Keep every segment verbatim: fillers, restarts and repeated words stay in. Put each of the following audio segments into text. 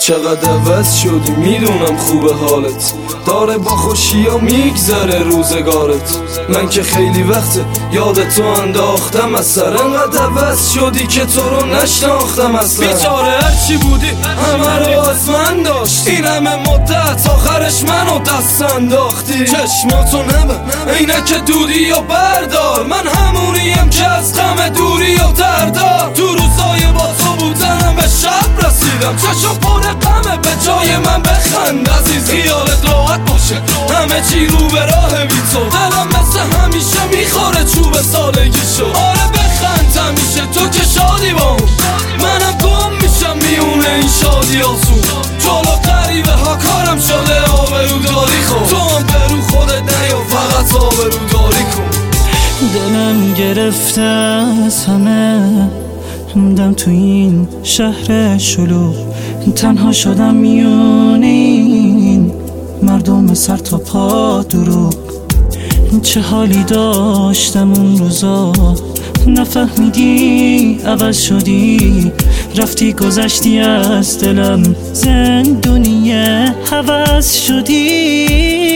چقدر عوض شدی میدونم خوبه حالت، داره با خوشیا میگذره روزگارت. من که خیلی وقته یاد تو انداختم از سر، انقدر عوض شدی که تو رو نشناختم اصلا. بیچاره هرچی بودی همه رو از من داشتی، این همه مدت آخرش منو دست انداختی. چشماتو نبر عینک دودی یا بردار، من همونیم که از غم دوری و دردار. تو روزای با تو بودنم به شب رسیدم، چشم پر غمه به جای من بخند عزیز. خیالت راحت باشه همه چی رو به راه بی تو، دلم مثل همیشه میخوره چوب سالگیشو. آره بخند همیشه تو که شادی با اون، منم گم میشم میونه این شادی آسون. جلو قریبه ها کارم شده آبرو داری خون، تو هم برو خودت نیا فقط آبرو داری کن. دلم گرفته از همه موندم تو این شهر شلوغ، تنها شدم میون این مردم سر تا پا دروغ. چه حالی داشتم اون روزا نفهمیدی عوض شدی، رفتی گذشتی از دلم زندونیه عوض شدی.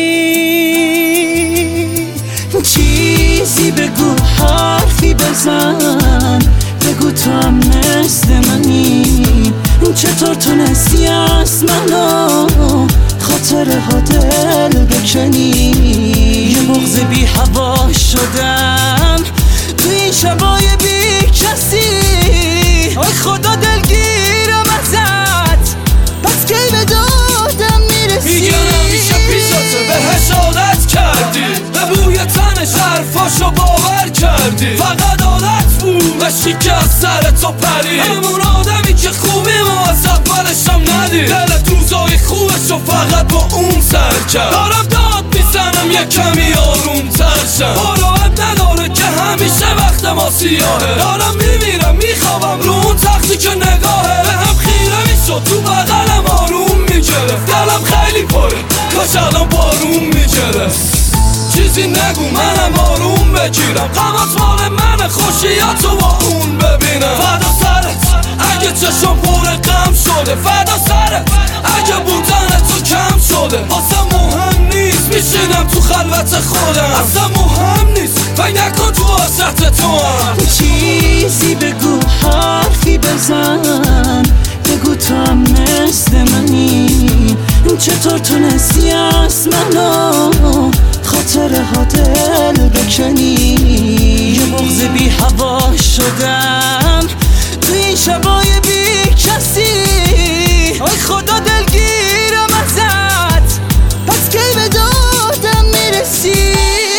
چیزی بگو حرفی بزن، بگو تو هم مثل منی، چطور تونستی از منو خاطره ها دل بکنی. یه بغض بی هوا شدم تو این شبای بی کسی، آی خدا دلگیرم ازت پس کی به دادم میرسی. میگن همیشه پیشاته بهش عادت کردی، به بوی تنش حرفاشو باور کردی، فقط عادت بود بشی که از سر تو پری. همون آدمی که خوبی ما از اولشم ندید، دلت روزای خوبشو فقط با اون سر کرد. دارم داد میزنم یه کمی آروم تر شم، باراحت نداره که همیشه وقت ما سیاهه. دارم میمیرم میخوابم رو اون تختی که نگاهه، به هم خیره میشد تو بغلم آروم میگرفت. دلم خیلی پره کاش الان بارون میگرفت. چیزی نگو منم آروم بگیرم، غمات مال من خوشیاتو با اون ببینم. فدا سرت اگه چشم پر غم شده، فدا سرت اگه بودن تو کم شده. اصلا مهم نیست میشینم تو خلوت خودم، اصلا مهم نیست فکر نکن تو واسط تو هم. چیزی بگو حرفی بزن، بگو تو هم مثل منی، چطور تونستی از منو خاطره ها دل بکنی. یه بغض بی هوا شدم تو این شبای بی کسی، آی خدا دلگیرم ازت پس کی به دادم میرسی.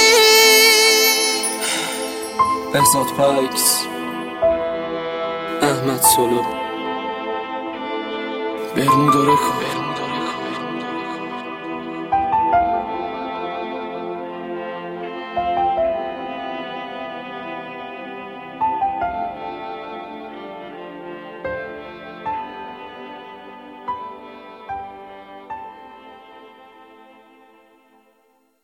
بهزاد پایکس، احمد سولو، برمودو رکو.